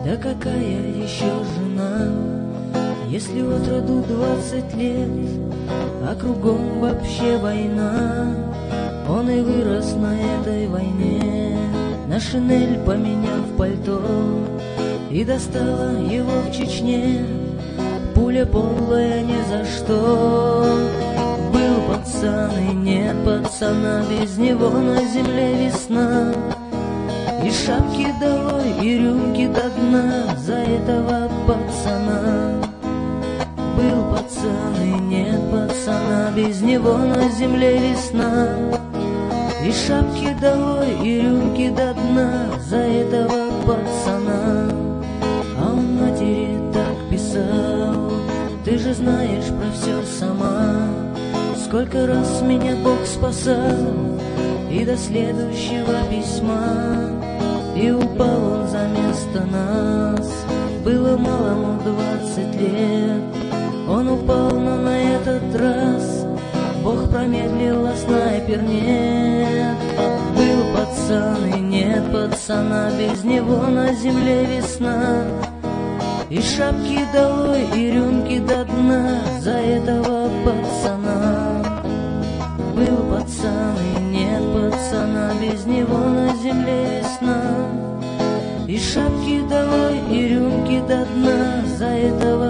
Да какая еще жена, если от роду 20 лет, а кругом вообще война. Он и вырос на этой войне, на шинель поменяв пальто, и достала его в Чечне пуля полая ни за что. Был пацан и нет пацана, без него на земле весна. И шапки долой, и рюмки до дна за этого пацана. Был пацан и нет пацана, без него на земле весна. И шапки долой, и рюмки до дна за этого пацана. А он матери так писал: ты же знаешь про все сама, сколько раз меня Бог спасал. И до следующего письма, и упал он за место нас. Было малому 20 лет, он упал, но на этот раз Бог промедлил, а снайпер нет. Был пацан и нет пацана, без него на земле весна. И шапки долой, и рюмки до дна за этого пацана. Был пацан и нет пацана, без него на земле весна. И шапки долой, и рюмки до дна за этого